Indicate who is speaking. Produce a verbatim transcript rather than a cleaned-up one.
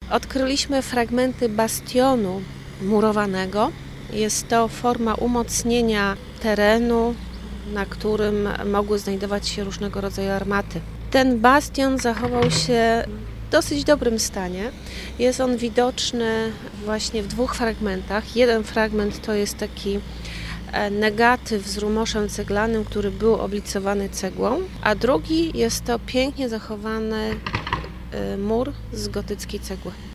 Speaker 1: Odkryliśmy fragmenty bastionu murowanego. Jest to forma umocnienia terenu, na którym mogły znajdować się różnego rodzaju armaty. Ten bastion zachował się w dosyć dobrym stanie. Jest on widoczny właśnie w dwóch fragmentach. Jeden fragment to jest taki negatyw z rumoszem ceglanym, który był oblicowany cegłą, a drugi jest to pięknie zachowany mur z gotyckiej cegły.